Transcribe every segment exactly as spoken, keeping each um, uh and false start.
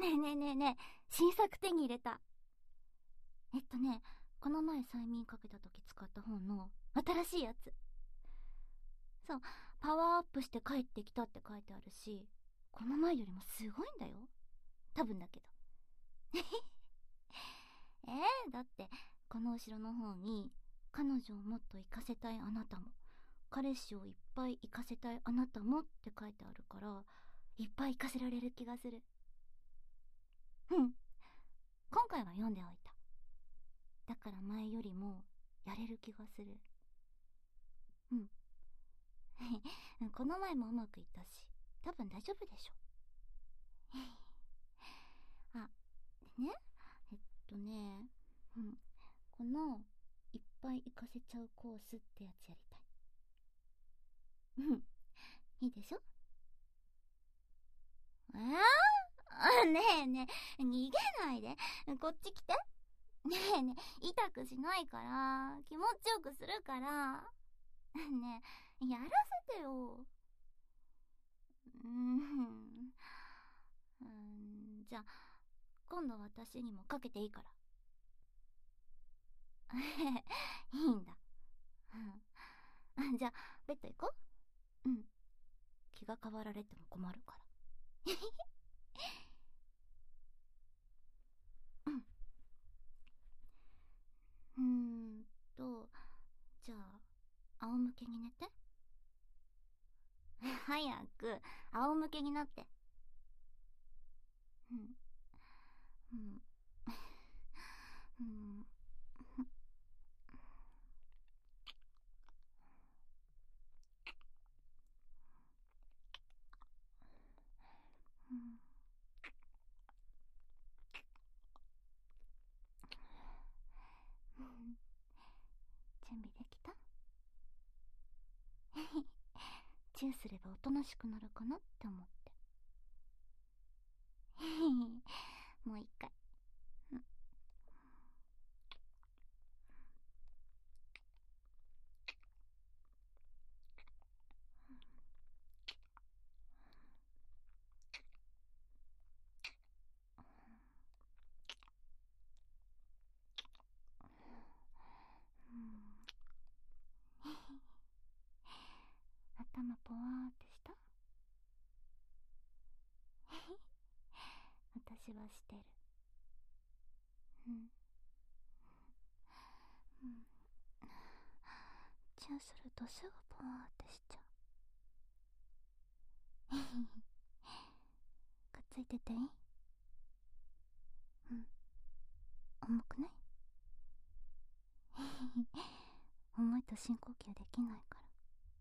ねえねえねえねえ、新作手に入れた。えっとね、この前催眠かけた時使った本の新しいやつ。そう、パワーアップして帰ってきたって書いてあるし、この前よりもすごいんだよ。多分だけど。えー、だって、この後ろの方に、彼女をもっと活かせたいあなたも、彼氏をいっぱい活かせたいあなたもって書いてあるから、いっぱい活かせられる気がする。うん。今回は読んでおいた。だから前よりも、やれる気がする。うん。この前もうまくいったし、多分大丈夫でしょ。あ、でね、えっとね、うん。この、いっぱい活かせちゃうコースってやつやりたい。うん。いいでしょ？えー、あ、ねえねえ、逃げないで。こっち来て。ねえねえ、痛くしないから、気持ちよくするから。ねえ、やらせてよ。うーん。うーん、じゃあ、今度私にもかけていいから。いいんだ。うん。じゃあ、ベッド行こう。うん。気が変わられても困るから。うん。うーんと、じゃあ、仰向けに寝て。早く、仰向けになって。うん。うん。うん。うん。準備できた？チューすればおとなしくなるかなって思って。もう一回。うん。頭ポワーってした？私はしてる。うん。うん。チューするとすぐポワーってしちゃう。くっついてていい？うん。重くない？重いと深呼吸できないから。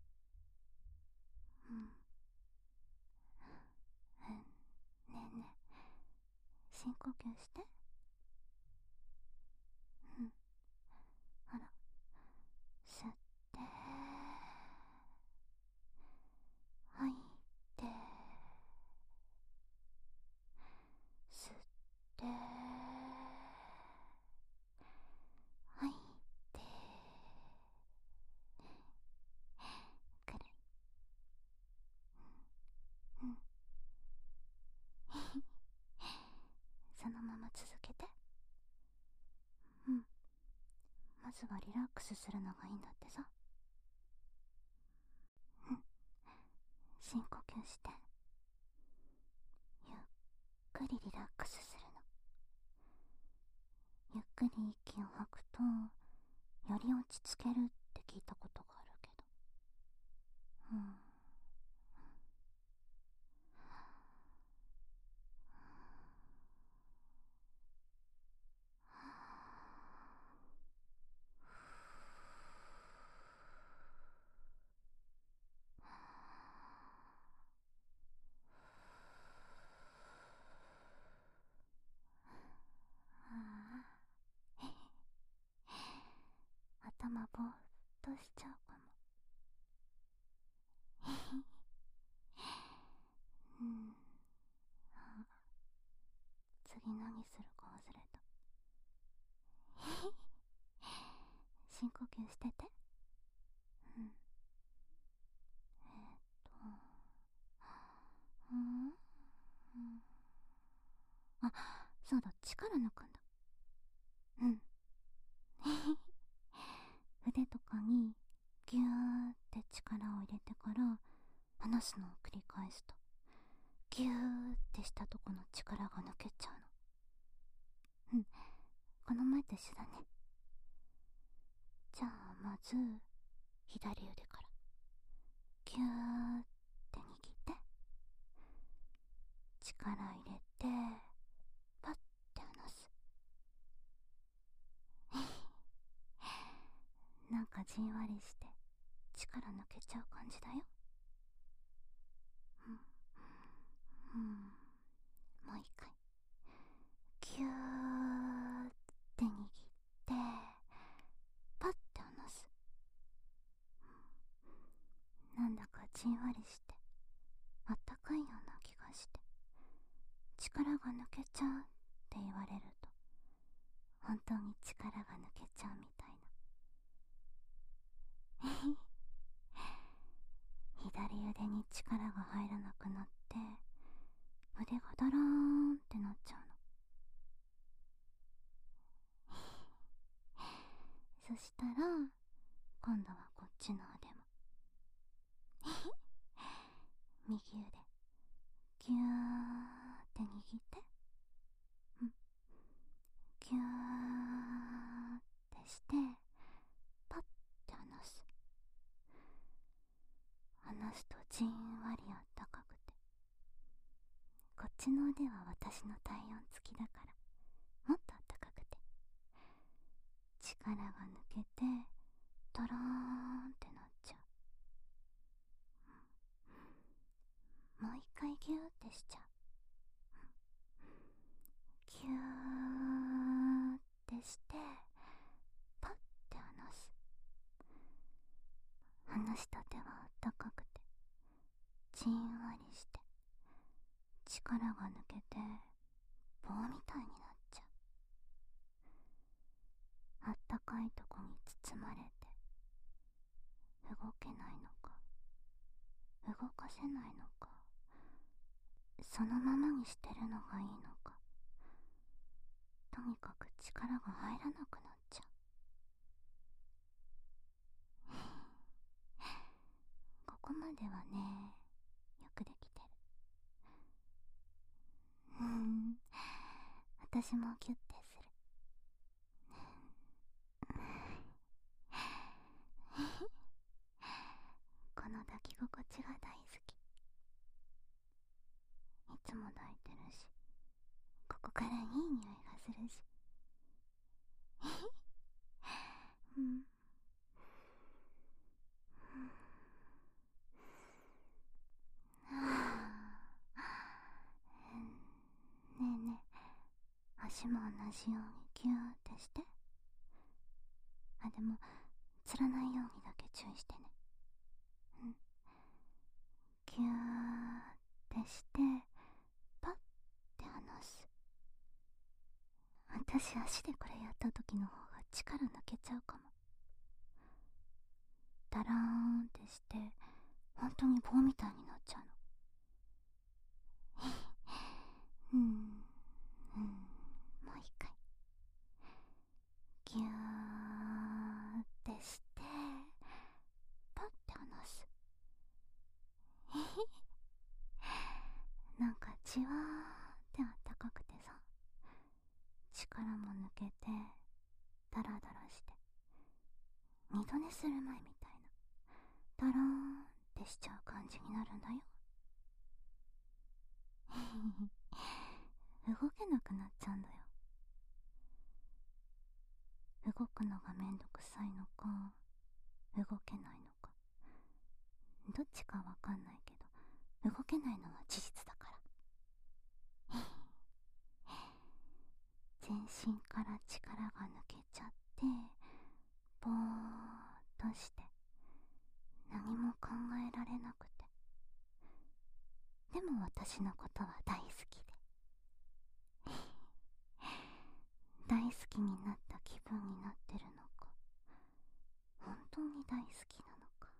うん。うん。ねえねえ、深呼吸して。うん。ほら、吸って吐いて、吸って吐いて、くらい。うん。そのまま続けて。うん。まずはリラックスするのがいいんだってさ。うん。深呼吸して、ゆっくりリラックスするの。ゆっくり息を吐くと、より落ち着けるって聞いたことがあるけど。うん。頭ぼーっとしちゃうかも。うん。あ、次何するか忘れた。深呼吸してて。うん。えーっと、うん、うん。 あ、そうだ、力抜くんだ。うん。腕とかにギューって力を入れてから離すのを繰り返すと、ギューってしたとこの力が抜けちゃうの。うん、この前と一緒だね。じゃあまず左腕からギューって握って力入れてパッて離す。なんかじんわりして力抜けちゃう感じだよ。うん、うん、もう一回ギューって握ってパッて離す。なんだかじんわりしてあったかいような気がして、力が抜けちゃうって言われると本当に力が抜けちゃうみたいな。左腕に力が入らなくなって腕がドローンってなっちゃうの。そしたら今度はこっちの腕も右腕ギューって握って、うん、ギューってしてパッて離す。離すとじんわりあったかくて、こっちの腕は私の体温付きだからもっとあったかくて、力が抜けてドローンってなっちゃう。もう一回ギューってしちゃう。ギューってしてパッて離す。離した手はあったかくてじんわりして力が抜けて棒みたいになっちゃう。あったかいとこに包まれて動けないのか動かせないのか、そのままにしてるのがいいのか、とにかく力が入らなくなっちゃう。ここまではね、よくできてる。うん、私もキュッてする。この抱き心地が大好き。いつも抱いてるし、ここからいい匂いがするし。うん、ねえねえ、足も同じようにギューってして。あ、でもつらないようにだけ注意してね。うん、ギューってしてパッて離す。私足でこれやった時の方が力抜けちゃうかも。ダラーンってして本当に棒みたいになっちゃうの。うん、うん、もう一回ギューってしてパッて離す。なんかじわーってあったかくてさ、力も抜けてダラダラして二度寝する前みたいなダラーンってしちゃう感じになるんだよ。動けなくなっちゃうんだよ。動くのがめんどくさいのか動けないのか、どっちかわかんないけど動けないのは事実だから。全身から力が抜けちゃってぼーっとして何も考えられなくて、でも私のことは大好きで大好きになった気分になってるのか、本当に大好きなのか。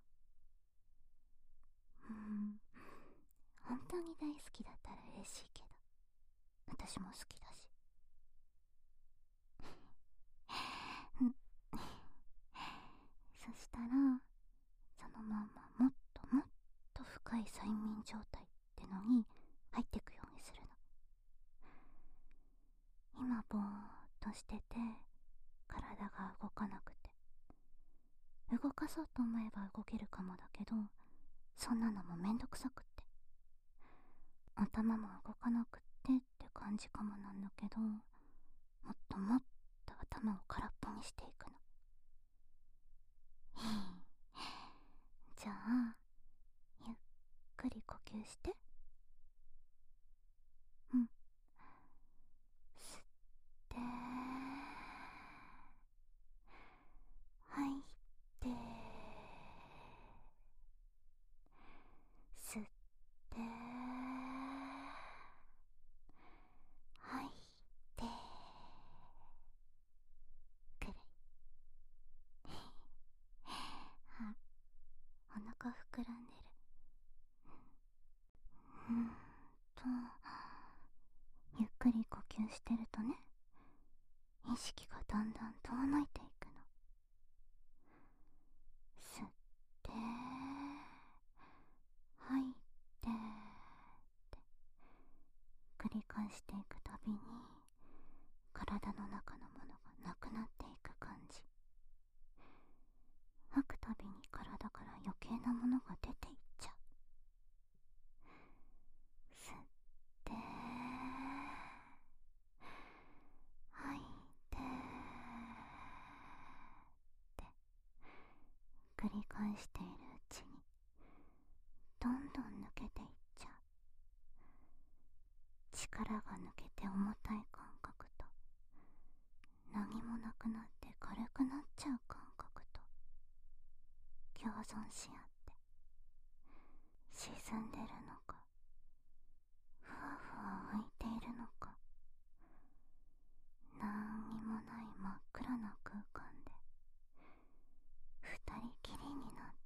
うん、本当に大好きだったら嬉しいけど、私私も好きだし。そしたらそのまんまもっともっと深い催眠状態ってのに入ってくようにするの。今ぼーっとしてて体が動かなくて、動かそうと思えば動けるかもだけど、そんなのもめんどくさくって、頭も動かなくってって感じかもなんだけど、もっともっと頭を空っぽにしていくの。じゃあゆっくり呼吸して。うん。吸って吐いて、吸って吐いてくらい。あ、お腹膨らんでる。うーんとゆっくり呼吸してるとね、意識がだんだん遠のいていくの。吸って吐いてって繰り返していくたびに、体の中のものがなくなっていく感じ。吐くたびに体から余計なものが出ていっちゃう。吸って吐いてって繰り返しているうちに、どんどん抜けていっちゃう。力が抜けて重たい感覚と、何もなくなって軽くなっちゃう感覚と共存し合って、沈んでるのかふわふわ浮いているのか、なんにもない真っ暗な空間で二人きりになって、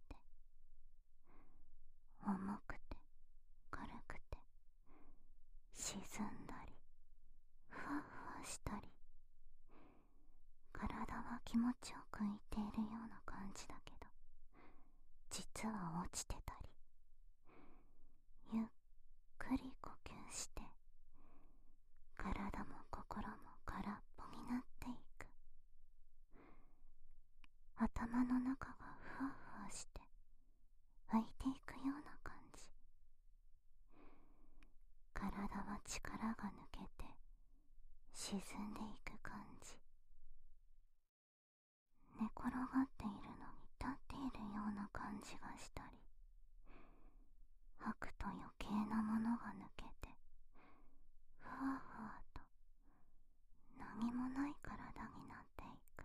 重くて軽くて沈んだりふわふわしたり、体は気持ちよく浮いているような感じだけど、実は落ちてたり、ゆっくり呼吸して体も心も空っぽになっていく。頭の中がふわふわして浮いていくような感じ。体は力が抜けて沈んでいく感じ。寝転がっているのに立っているような感じがしたり、吐くと余計なものが抜けてふわふわと何もない体になっていく。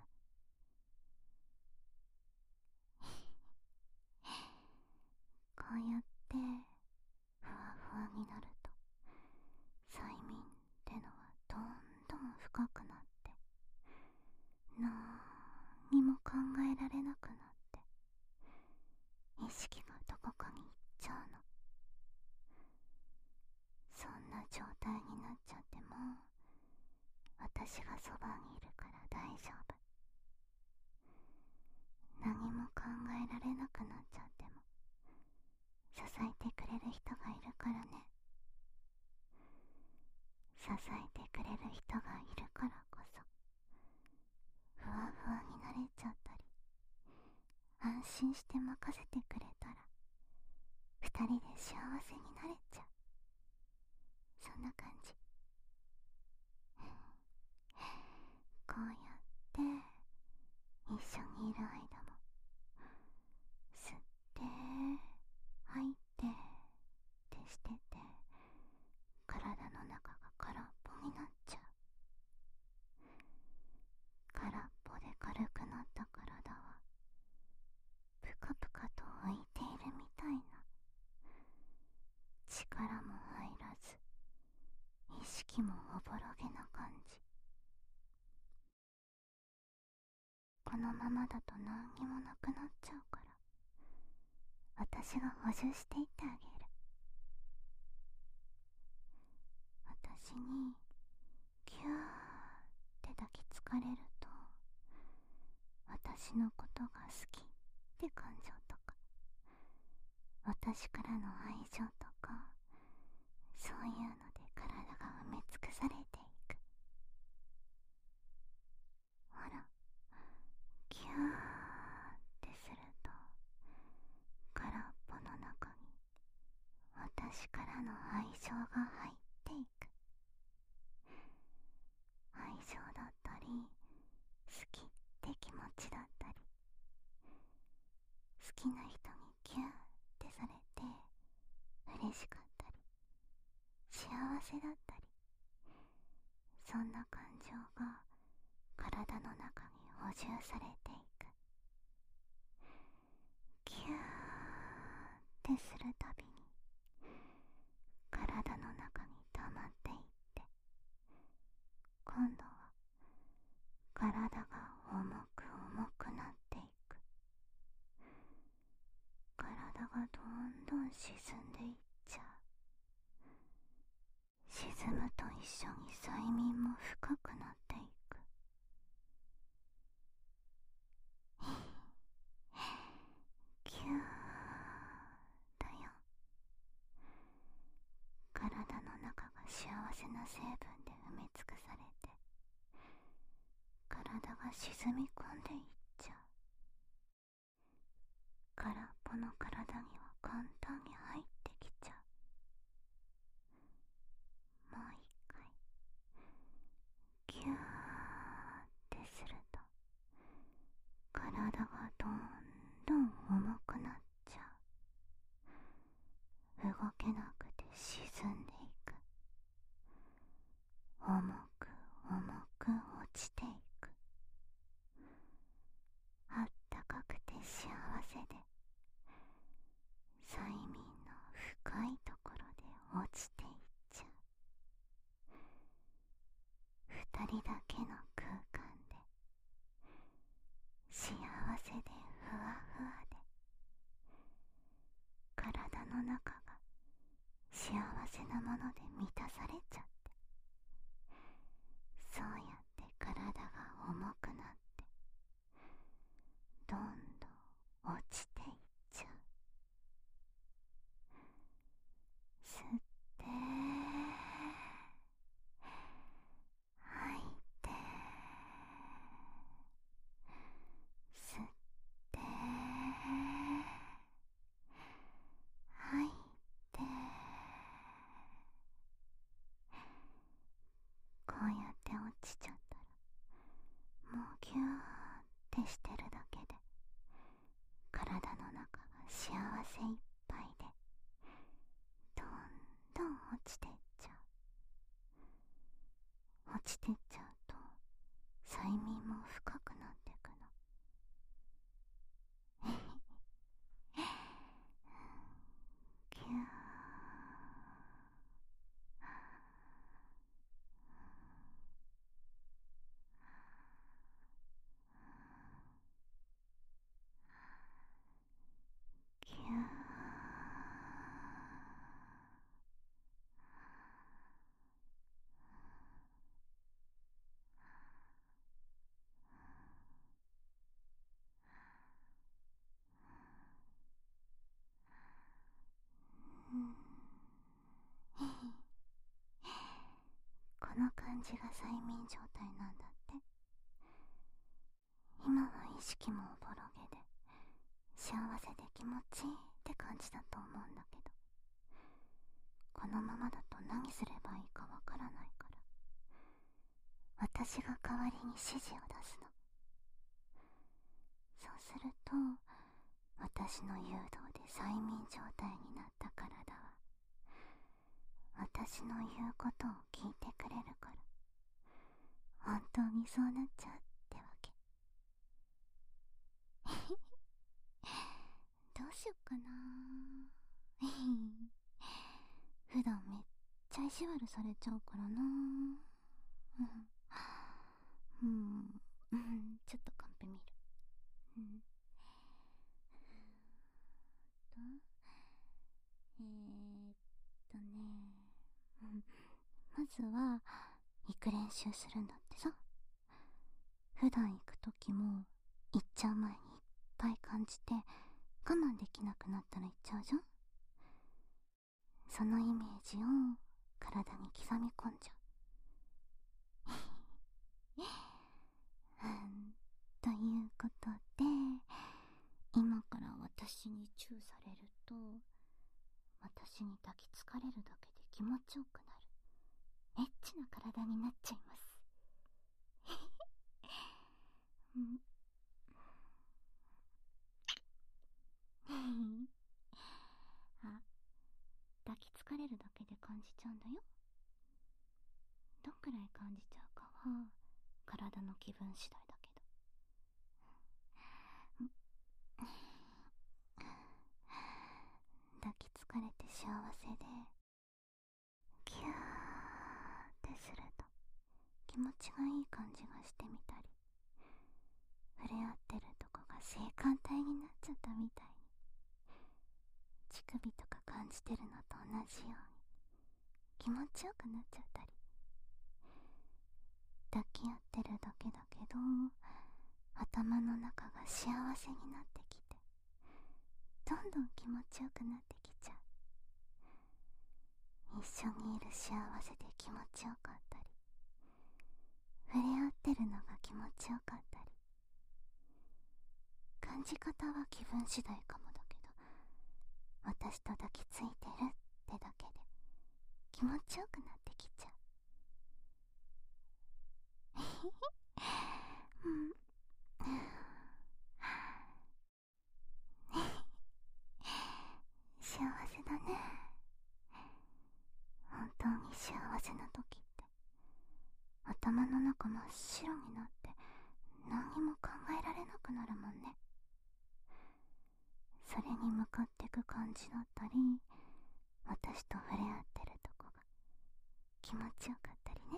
こうやってふわふわになると、催眠ってのはどんどん深くなって、なーにも考えられなくなって、意識がどこかに行っちゃうの。そんな状態になっちゃっても、私がそばにいるから大丈夫。何も考えられなくなっちゃっても、支えてくれる人がいるからね。支えてくれる人がいるからこそ、ふわふわになれちゃったり、安心して任せてくれたら二人で幸せになれちゃう。そんな感じ。こうやって一緒にいる間も、吸って吐いてってしてて、体の中が空っぽになっちゃう。空っぽで軽くなった体はぷかぷかと浮いているみたいな、力も入らず意識もおぼろげな感じ。このままだと何にもなくなっちゃうから、私が補充していってあげる。私に私のことが好きって感情とか、私からの愛情とか、そういうので体が埋め尽くされていく。ほら、キューってすると空っぽの中に私からの愛情が入っていく。愛情だったり、好きって気持ちだったり、好きな人にキューってされて嬉しかったり、幸せだったり、そんな感情が体の中に補充されていく。キューってするたびに体の中に溜まっていって、今度は体が重く重くなっていく。体がどんどん沈んでいっちゃう。沈むと一緒に催眠も深くなっていく。キューだよ。体の中が幸せな成分で埋め尽くされて、体が沈み込んでいっちゃう。空っぽの体には簡単に入ってきちゃう。もう一回キューってすると、体がどんどん重くなっちゃう。動けなくて沈んでいく。重く重く落ちていく。あったかくて幸せで、催眠の深いところで落ちていっちゃう。二人だけの空間で、幸せでふわふわで、体の中が幸せなもので満たされちゃって、そうやって体が重くなって、どんどん落ちていっちゃう。吸って吐いて、吸って吐いて、こうやって落ちちゃったら、もうギューってしてるだけで体の中が幸せいっぱいで、どんどん落ちていっちゃう。落ちていっちゃうと催眠も深くなってくの。キュー。キュー。この感じが催眠状態なんだって。今は意識もおぼろげで幸せで気持ちいいって感じだと思うんだけど、このままだと何すればいいかわからないから、私が代わりに指示を出すの。そうすると、私の誘導で催眠状態になった体は、私の言うことを聞いてくれるから、本当にそうなっちゃうってわけ。どうしよっかな。普段めっちゃ意地悪されちゃうからな。うん、うん、ちょっとカンペ見る。うん、とえーっとね、うん、まずは行く練習するんだってさ。普段行くときも行っちゃう前にいっぱい感じて、我慢できなくなったら行っちゃうじゃん。そのイメージを体に刻み込んじゃう。うん、ということで、今から私にチューされると、私に抱きつかれるだけで気持ちよくなるエッチな体になっちゃいます。うん、あ、抱きつかれるだけで感じちゃうんだよ。どんくらい感じちゃうかは体の気分次第だけど。抱きつかれて幸せでキューってすると気持ちがいい感じがしてみたり、触れ合ってるとこが性感帯になっちゃったみたいに乳首とか感じてるのと同じように気持ちよくなっちゃったり、抱き合ってるだけだけど頭の中が幸せになってきて、どんどん気持ちよくなってきちゃう。一緒にいる幸せで気持ちよかったり、触れ合ってるのが気持ちよかったり、感じ方は気分次第かもだけど、私と抱きついてるってだけで気持ちよくなってきちゃう。うん、幸せだね。本当に幸せな時って頭の中真っ白になって何にも考えられなくなるもんね。それに向かってく感じだったり、私と触れ合ってるとこが気持ちよかったりね。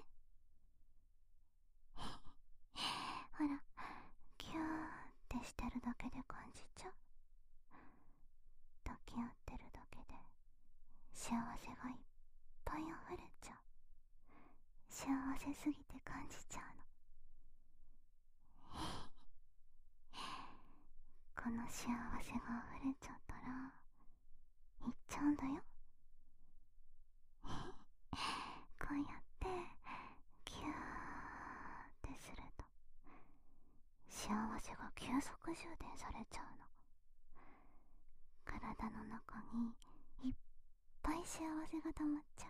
ほら、キューってしてるだけで感じちゃう。抱き合ってるだけで幸せがいっぱい溢れちゃう。幸せすぎて感じちゃうの。この幸せが溢れちゃったら行っちゃうんだよ。こうやってキューってすると幸せが急速充電されちゃうの。体の中にいっぱい幸せが溜まっちゃう。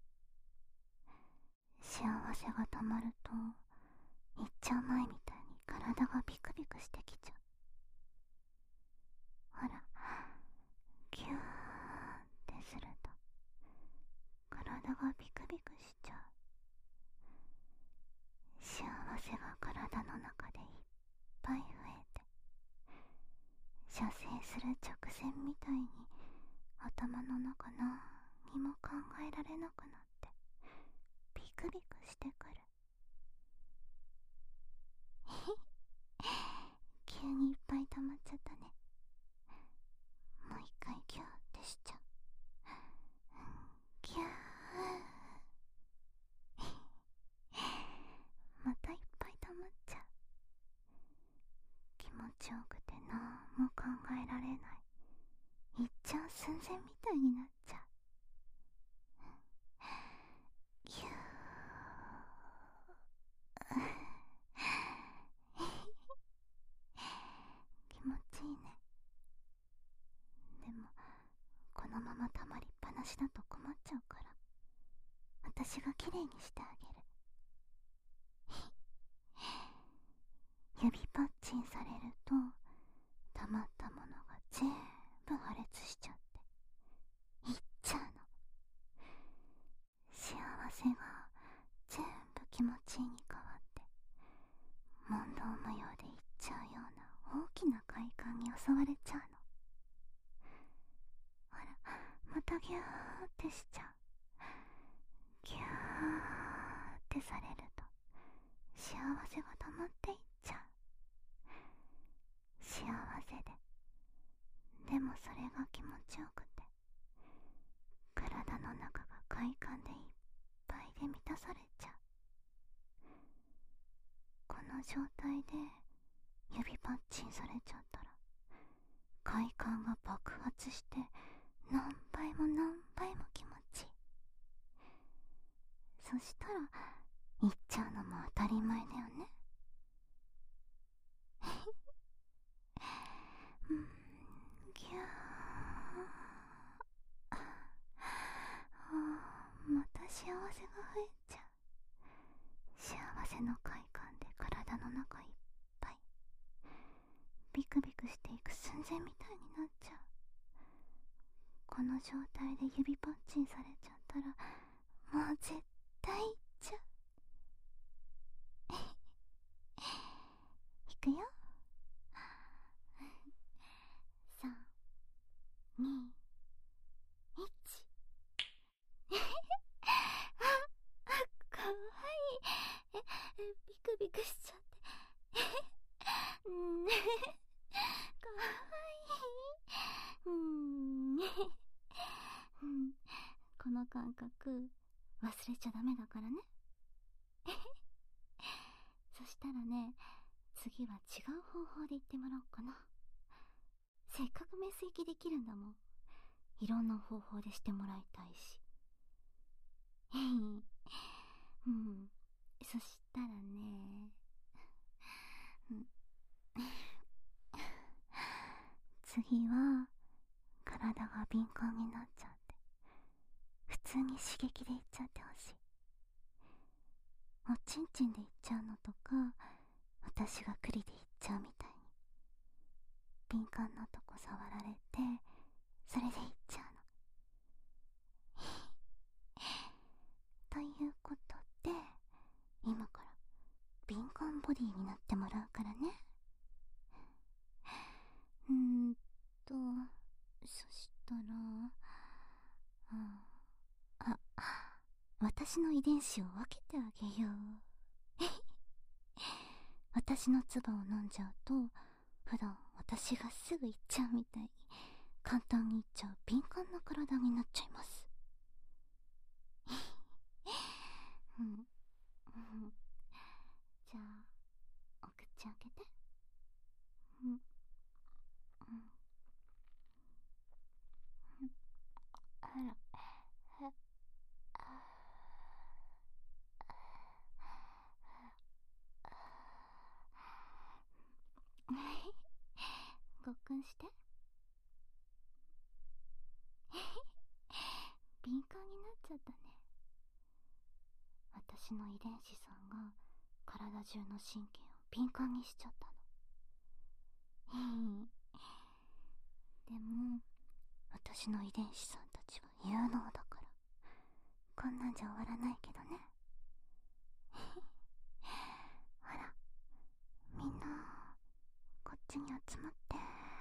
幸せが溜まると行っちゃう前みたいに体がビクビクしてきちゃう。ほら、キューってすると体がビクビクしちゃう。幸せが体の中でいっぱい増えて、射精する直前みたいに頭の中何にも考えられなくなってビクビクしてくる。急にいっぱい溜まっちゃったね。もう一回キューってしちゃう。キューまたいっぱい溜まっちゃう。気持ちよくて何も考えられない、いっちゃう寸前みたいになっちゃう。キュー気持ちいいね。でもこのまま溜まりっぱなしだと困っちゃうから私がきれいにしてあげる。指パッチンされると溜まったものが全部破裂しちゃっていっちゃうの。幸せが全部気持ちいいに変わって問答無用でいっちゃうような大きな快感に襲われちゃうの。ほら、またギューってしちゃう。ギューってされると幸せが溜まっていっちゃう。幸せで、でもそれが気持ちよくて体の中が快感でいっぱいで満たされちゃう。この状態で指パッチンされちゃったら快感が爆発して何倍も何倍も気持ちいい。そしたら行っちゃうのも当たり前だよね。うん、ぎゃーあーまた幸せが増えちゃう。幸せの快感で体の中いっぱいビクビクしていく寸前みたいになっちゃう。この状態で指パッチンされちゃったらもう絶対行っちゃう。いくよ。さん、に、いち。あ、かわいい。え、え、ビクビクしちゃって。うん、かわいい。うん、うん、この感覚忘れちゃダメだからね。そしたらね、次は違う方法で言ってもらおうかな。せっかくメス行きできるんだもん。いろんな方法でしてもらいたいし。うん、そしたらね、うん、次は体が敏感になっちゃって普通に刺激でいっちゃってほしい。おちんちんでいっちゃうのとか、私が栗でいっちゃうみたいに敏感なとこ触られて、それでいっちゃうの。ということで、今から敏感ボディになってもらうからね。うーんと、そしたら、あ、あ、私の遺伝子を分けてあげよう。私の唾を飲んじゃうと、普段私がすぐ行っちゃうみたいに簡単に行っちゃう敏感な体になっちゃいます。うん、うん、じゃあお口開けて。うん、うん、あら、ごっくんして。敏感になっちゃったね。私の遺伝子さんが体中の神経を敏感にしちゃったの。でも私の遺伝子さんたちは有能だからこんなんじゃ終わらないけどね。ほら、みんなこっちに集まって。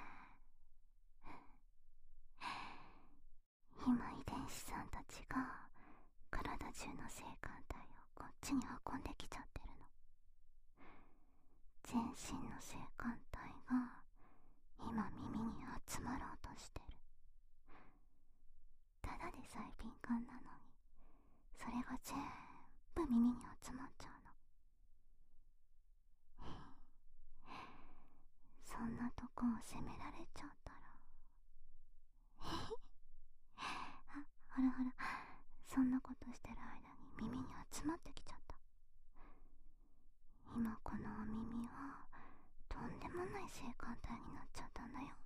今遺伝子さんたちが体中の性感帯をこっちに運んできちゃってるの。全身の性感帯が今耳に集まろうとしてる。ただでさえ敏感なのにそれが全部耳に集まっちゃうの。そんなとこを責められちゃったらあ、ほらほら、そんなことしてる間に耳に集まってきちゃった。今このお耳はとんでもない性感帯になっちゃったんだよ。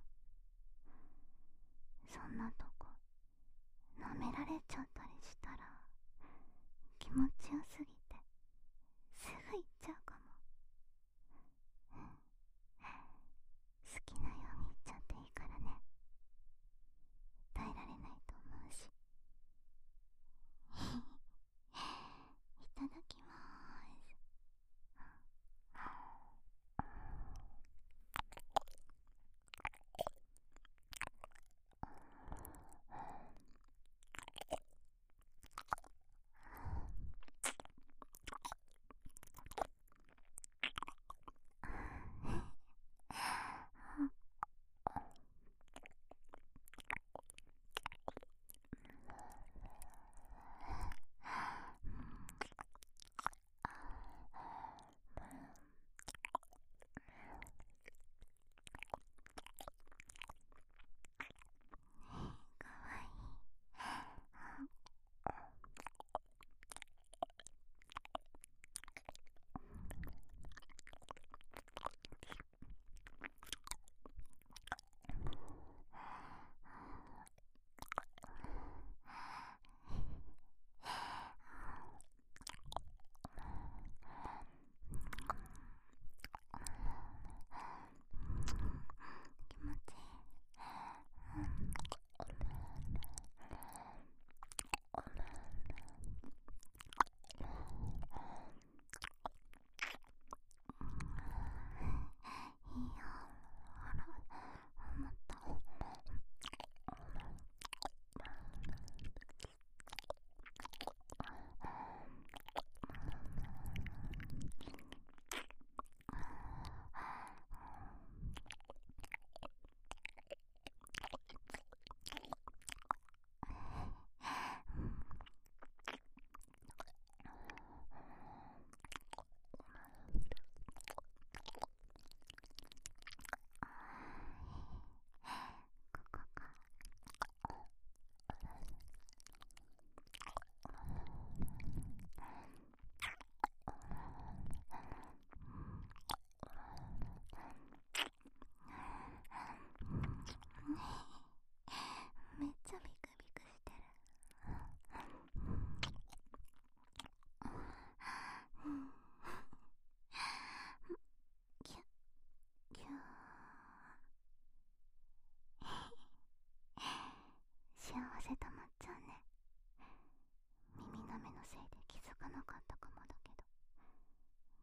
そんなとこ舐められちゃったりしたら気持ちよすぎてすぐ行っちゃうかも。好きなように言っちゃっていいからね。耐えられないと思うし。いただきまーす。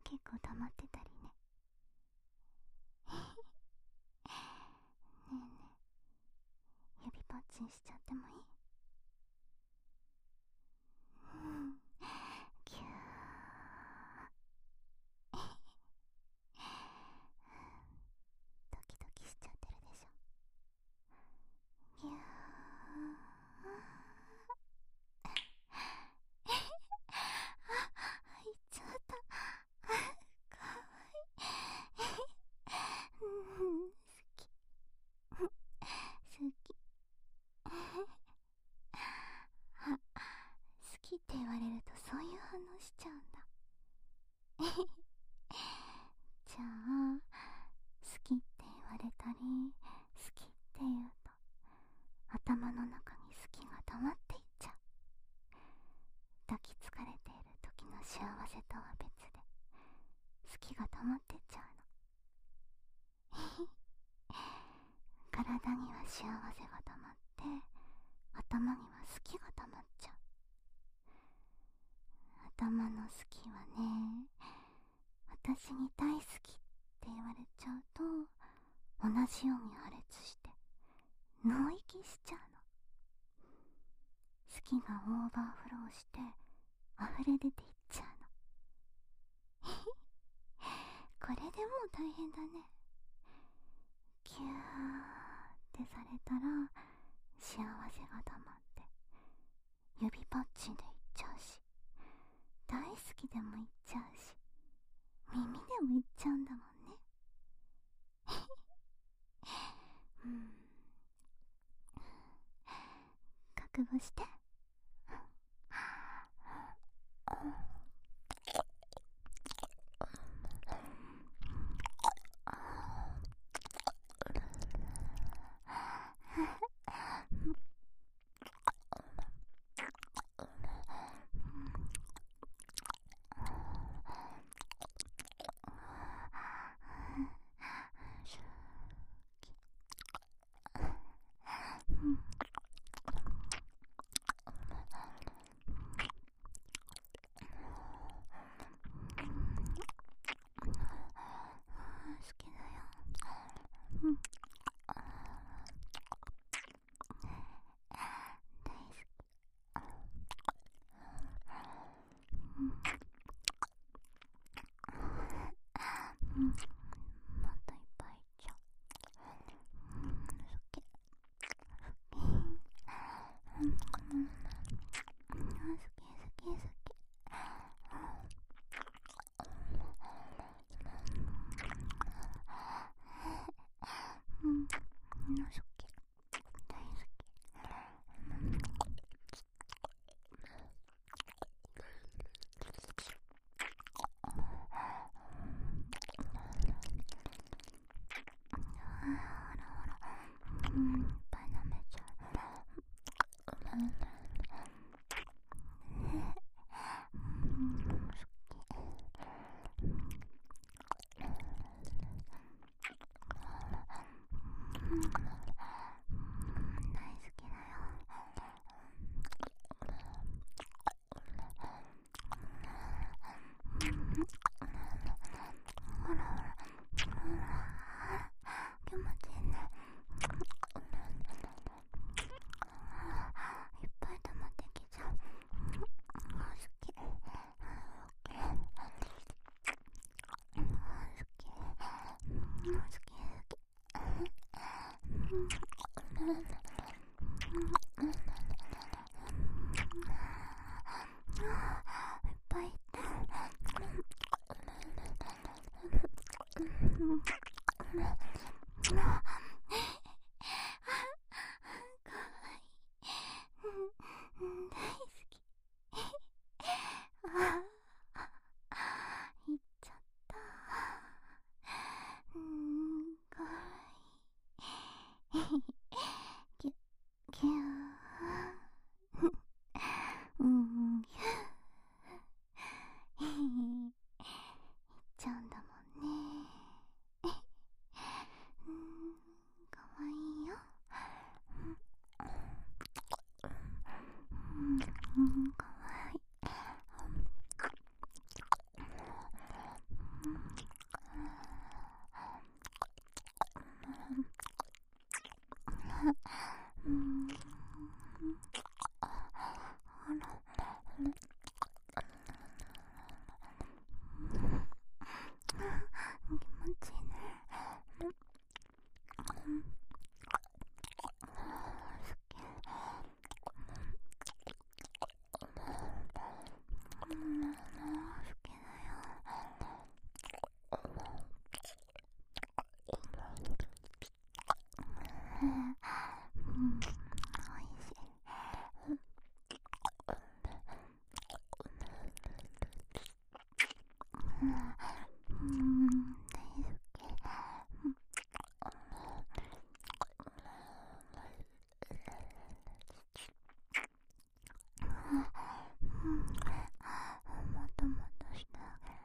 結構溜まってたりね。ねえねえ、指パッチンしちゃってもいい？うん、キュー。ドキドキしちゃってるでしょ。ギュー。あ、いっちゃった。かわいい。うん、好き。好き。あ、好きって言われるとそういう反応しちゃうんだ。じゃあ、好きって言われたり、好きって言うと、頭の中に好きが溜まっていっちゃう。抱きつかれている時の幸せとは別で、好きが溜まってっちゃうの。体には幸せが溜まって、頭には好きが溜まっちゃう。頭の好きはね、私に大好きって言われちゃうと、同じように破裂して脳息しちゃうの。好きがオーバーフローして溢れ出ていっちゃうの。これでもう大変だね。キューってされたら幸せが溜まって指パッチンでいっちゃうし、大好きでもいっちゃうし、耳でもいっちゃうんだもんね。うん、覚悟して。うん、もっといっぱいいっちゃう。うん、好き。好き。うん、好き好き好き。うん、好き。大好き。うん、いっぱい舐めちゃう。うん、好きだよ。ほらほら、ほら、気持ちいいね。いっぱい溜まってきちゃう。好き。好き。好き。好き。いっぱいいって。 うん、大好き。もっともっとしてあげる。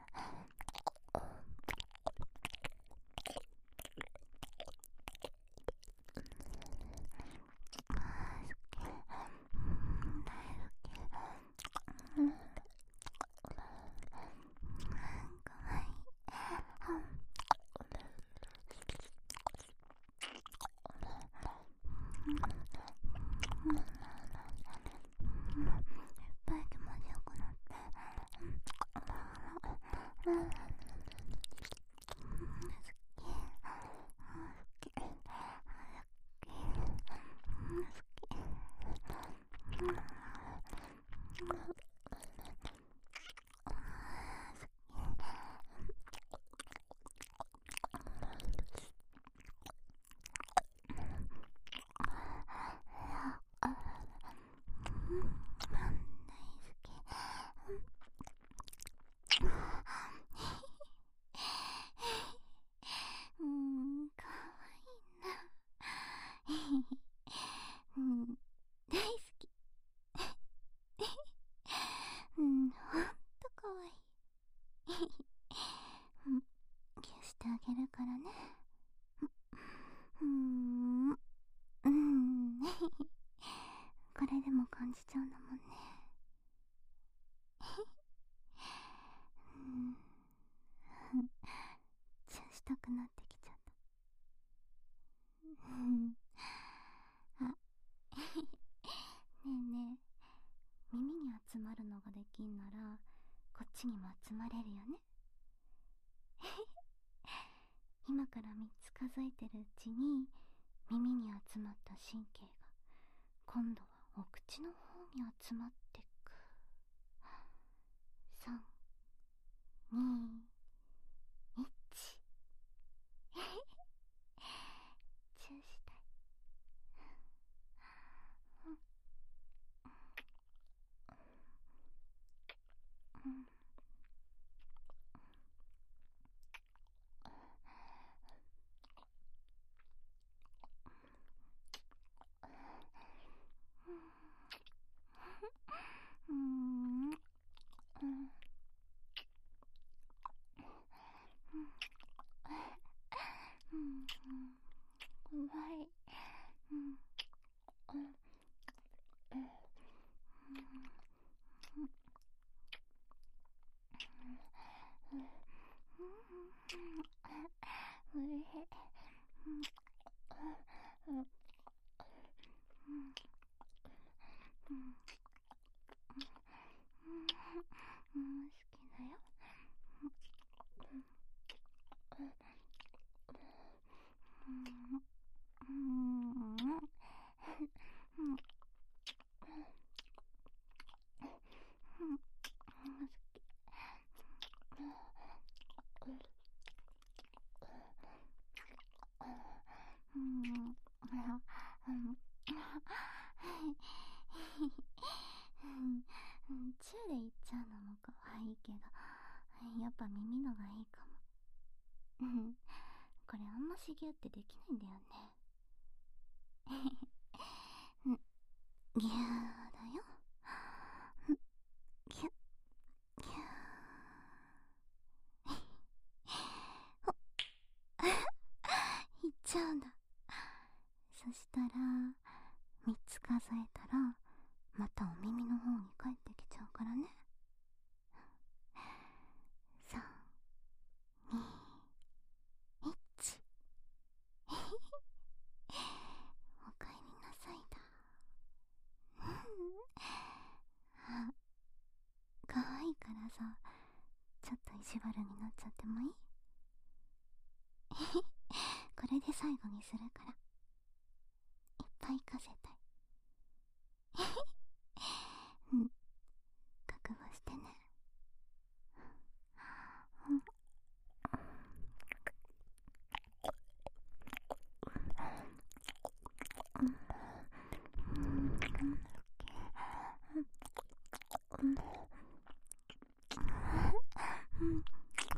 うん、かわいいな。うん、大好き。うん、ほんとかわいい。うん、キューしてあげるからね。うん、うん、これでも感じちゃうんだもんね。うん、チューしたくなってきちゃった。うん、あ、ねえねえ、耳に集まるのができんならこっちにも集まれるよね。今からみっつ数えてるうちに耳に集まった神経が今度はお口の方に集まってく。さん、に、いち。チューしたい。うん、うん、うん、うん、うん、うまい。うん、うん、うん、うん、うん、おいしい。うん、うん、うん、うん、うん、好きだよ。うん、うん、うん、うん、うん、うん、ほら、うん、うん、チューで言っちゃうのも可愛いけど、やっぱ耳のがいいかも。うん、これあんましぎゅってできないんだよね。うん、ぎゅーだよ。うん、ぎゅ、ぎゅー。いっちゃうんだ。そしたらみっつ数えたらまたお耳の方に帰ってきちゃうからね。さん、に、いち。おかえりなさいだ。あ、かわいいからさ、ちょっと意地悪になっちゃってもいい？これで最後にするから、いっぱい行かせたい。うん、覚悟してね。うん、うん、うん、うん、うん、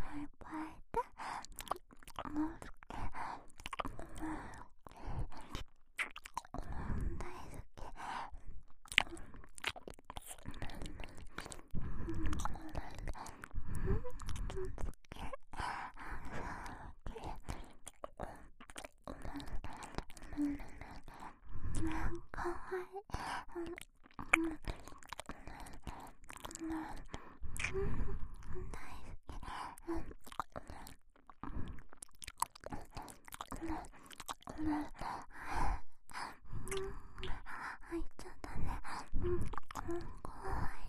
入っちゃったね。うん、怖い。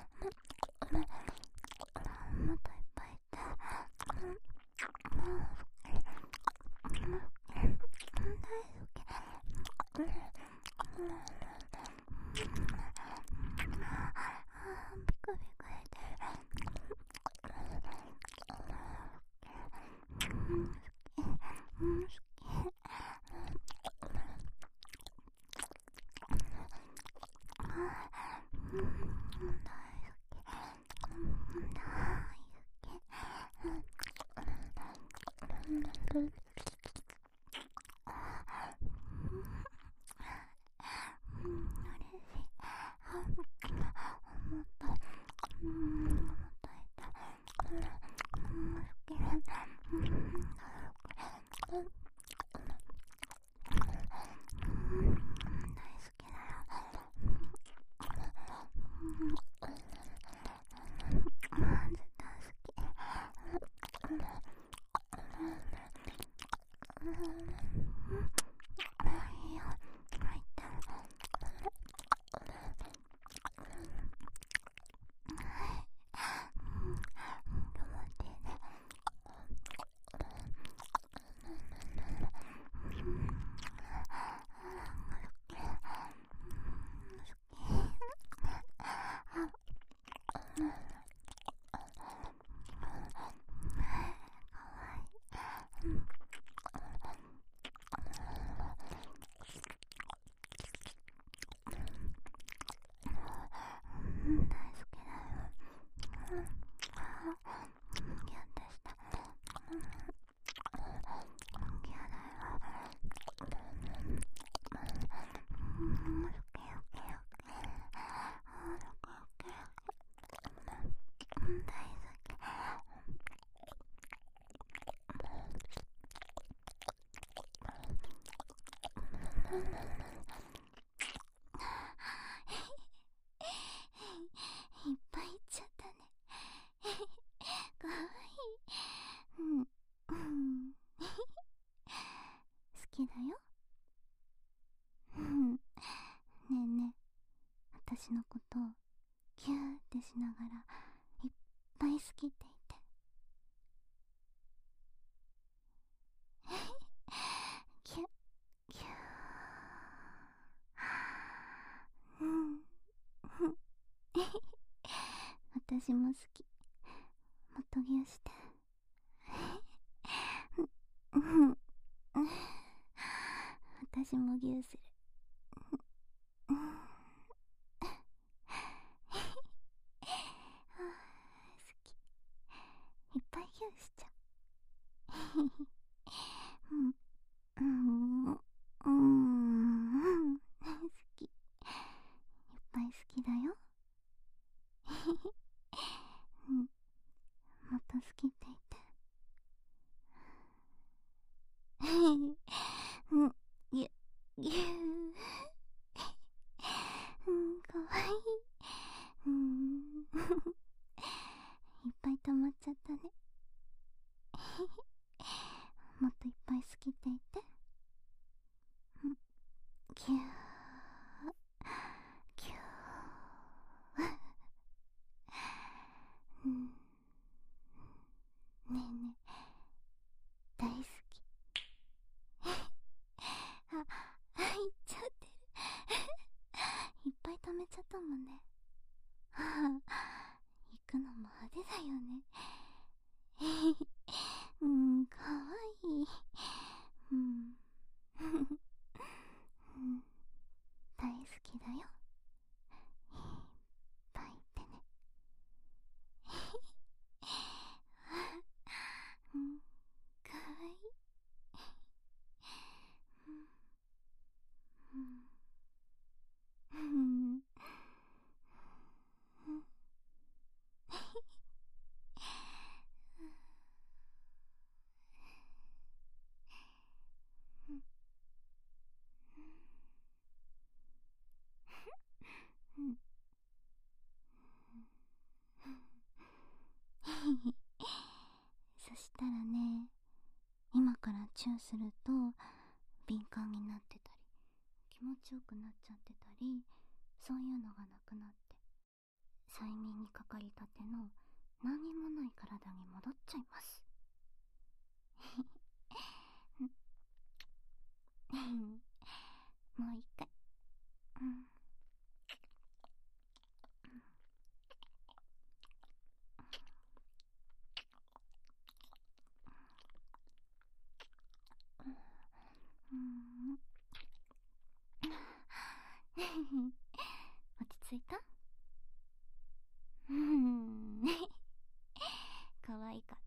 もっといっぱいいて。いっぱいいっちゃったね。かわいい。うん、うん、好きだよ。うん、ねえねえ、私のことをキューってしながらいっぱい好きって言って。キュッキュー。うん、私も好き。もっとギューして。うん、私もギューする。うん、好き。いっぱいギューしちゃう。うん、うん、うん、好き。いっぱい好きだよ。うん、もっと好きって言って。うん、ぎゅ、ぎゅー。うん、かわいい。うん、いっぱい溜まっちゃったね。もっといっぱい好きって言って。うん、ぎゅー、ぎゅー。うん、ねえねえ、大好き。あ、入っちゃってる。いっぱい溜めちゃったもんね。はあ、行くのも派手だよね。うん、かわいい。うん、うん、大好きだよ。いっぱい言ってね。うん、かわいい。うん、うん、うん、うん、そしたらね、今からチューすると敏感になってたり気持ちよくなっちゃってたり、そういうのがなくなって、催眠にかかりたての何にもない体に戻っちゃいます。もう一回。うん。うん。落ち着いた？うん。可愛かった。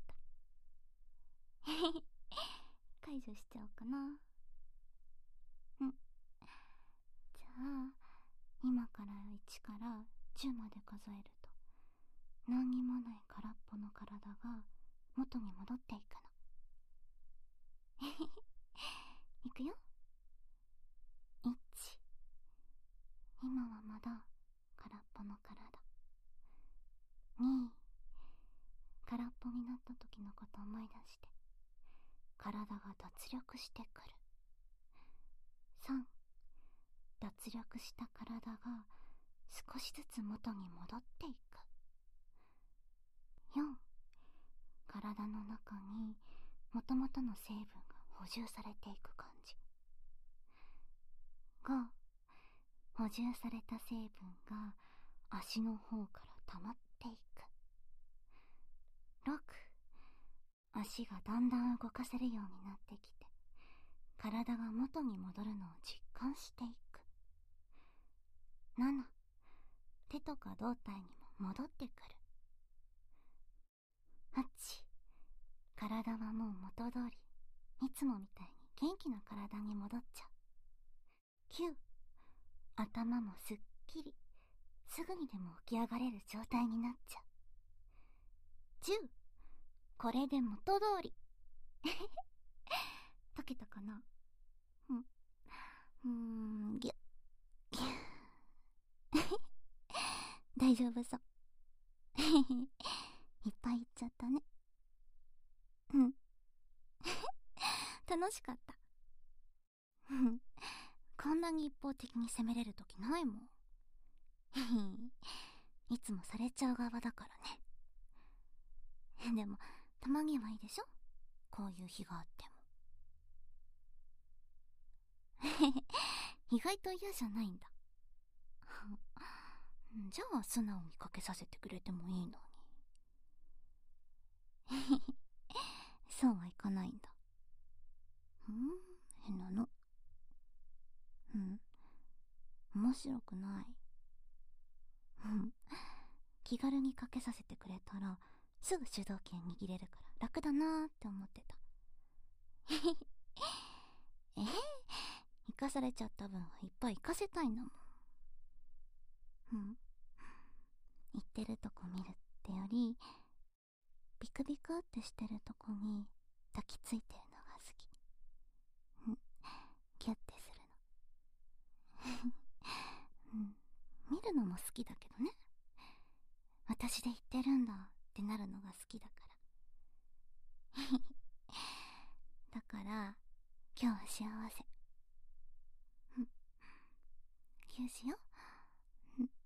解除しちゃおうかな。うん。じゃあ、今からいちからじゅうまで数えると、何にもない空っぽの体が元に戻っていくの。いくよ。いち、今はまだ空っぽの体。に、空っぽになった時のこと思い出して体が脱力してくる。さん、脱力した体が少しずつ元に戻っていく。よん、体の中に元々の成分が補充されていく感じ。ご、補充された成分が足の方から溜まっていく。ろく、足がだんだん動かせるようになってきて体が元に戻るのを実感していく。なな、手とか胴体にも戻ってくる。はち、体はもう元通りいつもみたいに元気な体に戻っちゃう。きゅう、頭もすっきりすぐにでも起き上がれる状態になっちゃう。じゅう、これで元通り。解けたかな？うん。うーん、ぎゅっ、ぎゅっ。大丈夫そう。いっぱい言っちゃったね。うん。楽しかった。こんなに一方的に責めれるときないもん。いつもされちゃう側だからね。でもたまにはいいでしょ、こういう日があっても。意外と嫌じゃないんだ。じゃあ素直にかけさせてくれてもいいのに。そうはいかないんだ。うん、変なの。うん、面白くない。うん、気軽にかけさせてくれたらすぐ主導権握れるから楽だなーって思ってた。えー、生かされちゃった分はいっぱい生かせたいんだもん。うん、言ってるとこ見るってよりビクビクってしてるとこに抱きついてるのが好き。うん、ギュッてするの。うん、見るのも好きだけどね。私で言ってるんだってなるのが好きだから。だから今日は幸せ。うん、ぎゅうしよう。うん。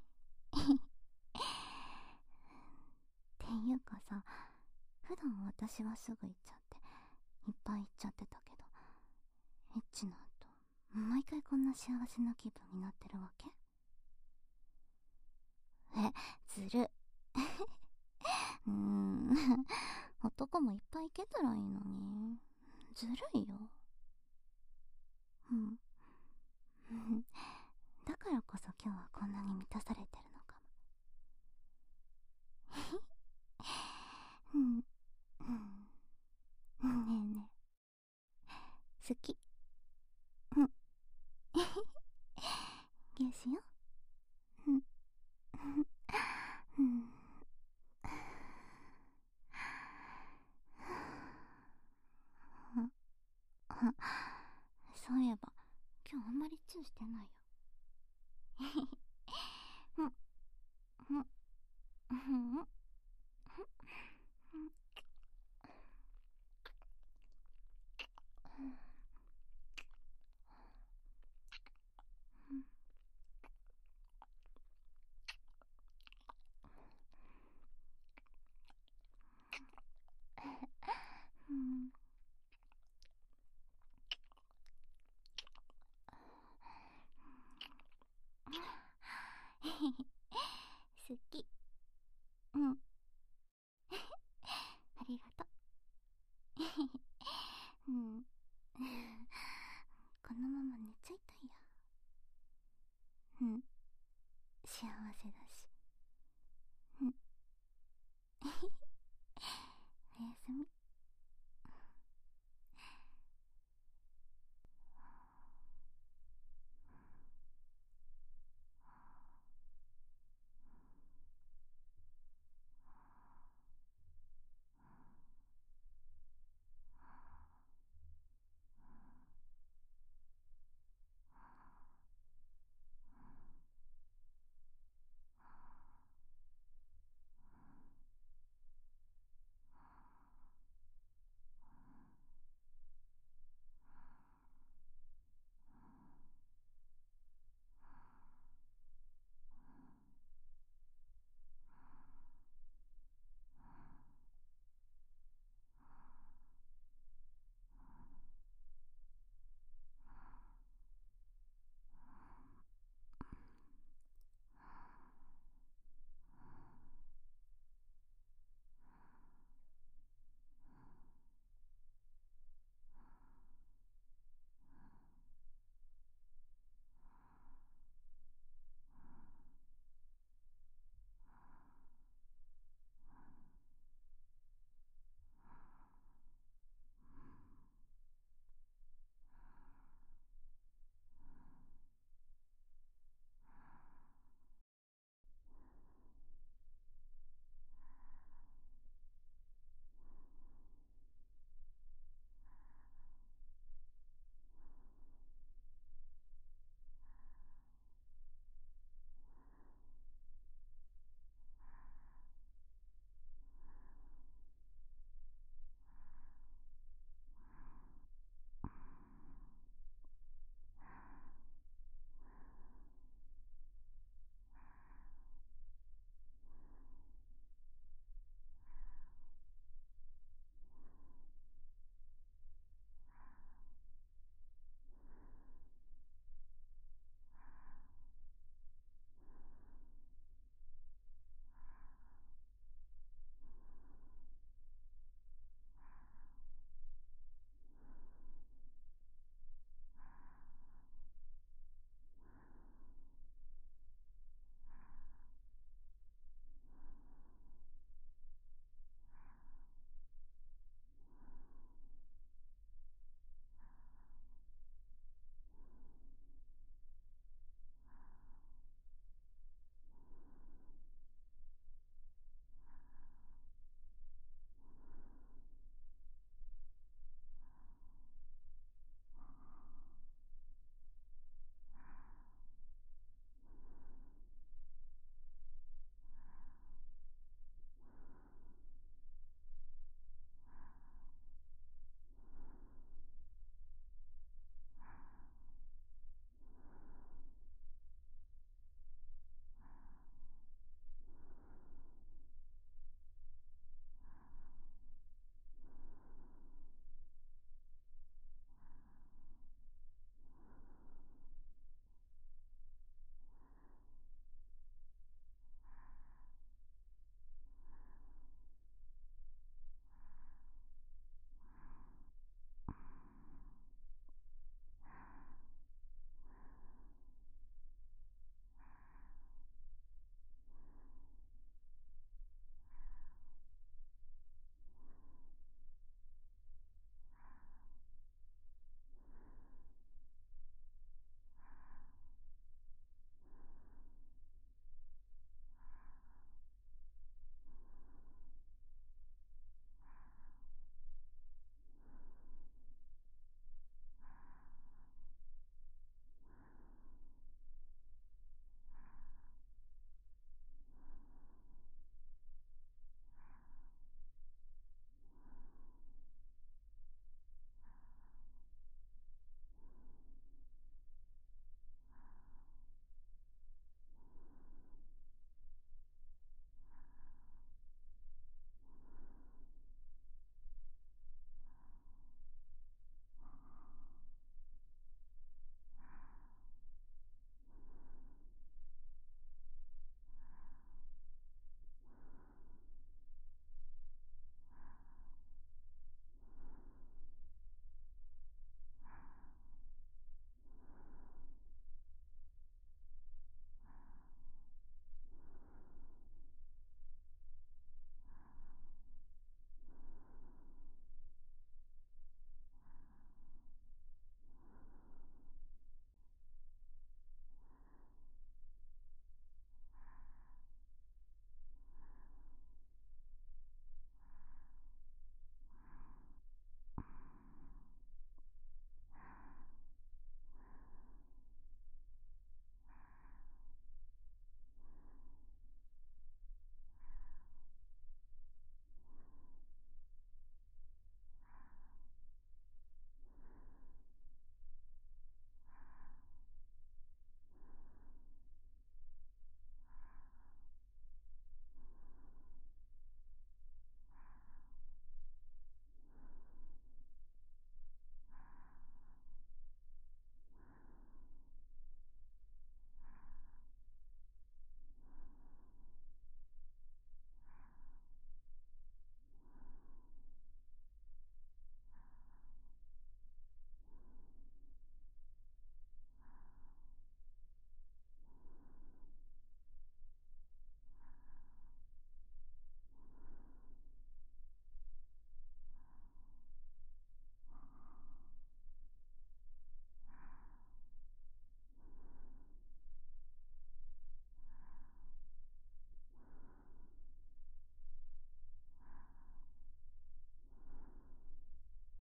っていうかさ、普段私はすぐ行っちゃっていっぱい行っちゃってたけど、エッチな後毎回こんな幸せな気分になってるわけ？え、ずる。うーん。男もいっぱい行けたらいいのに。ずるいよ。うん。だからこそ今日はこんなに満たされてるのかも。うん。うん。ねえねえ。好き。うん。ゲーしよう。うん。うん。そういえば今日あんまりチューしてないよ。うん。うん。うん。うん。 りがと